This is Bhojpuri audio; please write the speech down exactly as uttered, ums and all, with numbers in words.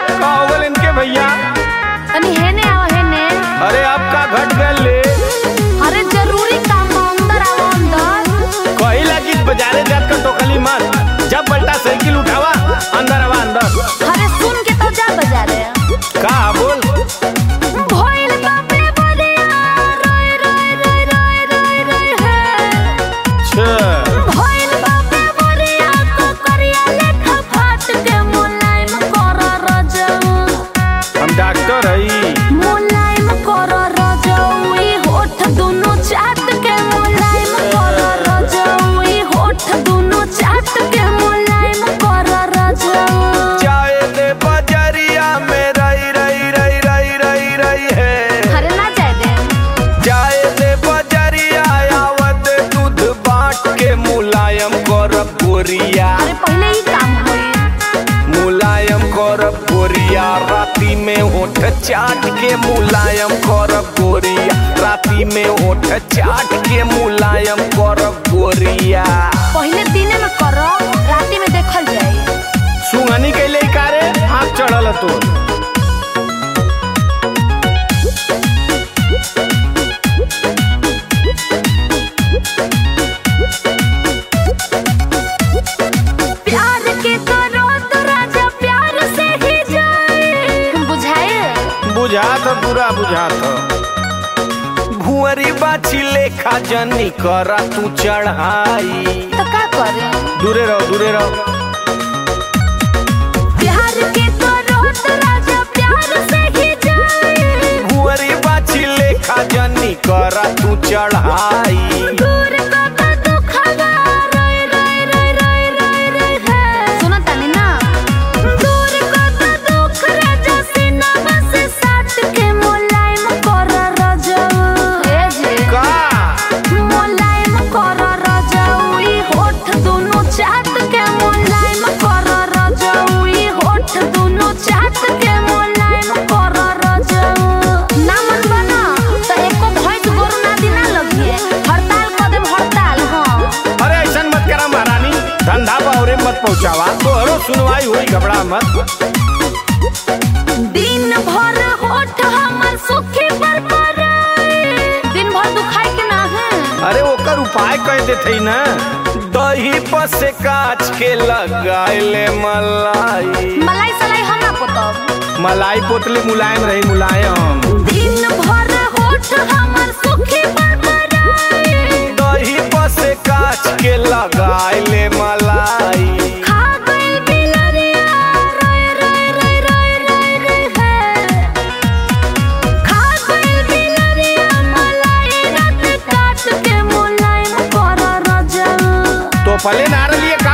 का हो गल इनके भैया? तनी हेने आवा हेने। अरे आपका घट गल ले। अरे जरूरी काम अंदर आवा अंदर। कही लगी बाजारे जात का टोकली मत, जब बल्टा साइकिल उठावा अंदर आवा अंदर। अरे सुन के तो जा बाजारे। का बोल? भइल बापे बलिया रोय रोय रोय रोय रोय रोय है। छे भइल बापे बलिया को करिया लेखा फाट के मुलायम कर रजऊ। हम डॉक्टर हई। मुलायम कर रजऊ ई होठ दुनु चाट के मुलायम कर रजऊ ई होठ दुनु चाट के मुलायम कर रजऊ। चाय दे बजरिया में रई रई रई रई रई रई है। अरे ना जाए दे। चाय दे बजरिया आवत दूध बाट के मुलायम करब गोरिया। अरे पहले ही काम होई। मुलायम करब गोरिया राती में होठ चाट के मुलायम करब गोरिया। राती में होठ चाट के मुलायम करब गोरिया। पहले दिने में करो, राती में देखल जाए। सुंगनी कैले कारे आँख चढ़ल तो। प्यार के करो तो राजा प्यार से ही जाए। बुझाए? बुझा तो पूरा बुझा तो। भुअरी बाछी लेखा जनी करा तू चढ़ाई। तो का करे? दूरे रहो दूरे रहो। प्यार के करो तो राजा प्यार से ही जाए। भुअरी बाछी लेखा जनी करा तू चढ़ाई। दूर का का दुखवा रोय रोय रोय रोय रोय रोय है। सुनो तानी ना। दूर का का दुख राजा सीना से साट के मुलायम कर रजऊ। ए जे का मुलायम कर रजऊ ई होठ दुनु चाट के मुलायम कर रजऊ ई होठ दुनु चाट के मुलायम कर रजऊ। ना मन बना तो एको भैंस गोरु ना दिना लगिए। हड़ताल कर देम हड़ताल। हाँ अरे ऐसा मत करा महारानी, धंधा बावरे मत पहुँचावा। तोहरो सुनवाई हुई, घबरा मत। दिन भर होठ हमर सुखी पर पराए। दिन भर दुखाई के ना है। अरे ओकर उपाय कह देते ना। दही पर से काच के लगाइले मलाई। मलाई सलाई हमरा पोतब। मलाई पोतली मुलायम रही मुलायम। दिन भर होठ हमर सुखी पर पराए। दही पर से काच के लगाइले मलाई। खा गइल बिलरिया रोय रोय रोय रोय रोय रोय है। खा गइल बिलरिया मलाई रात काट के मुलायम कर रजऊ। तो पले ना रलिए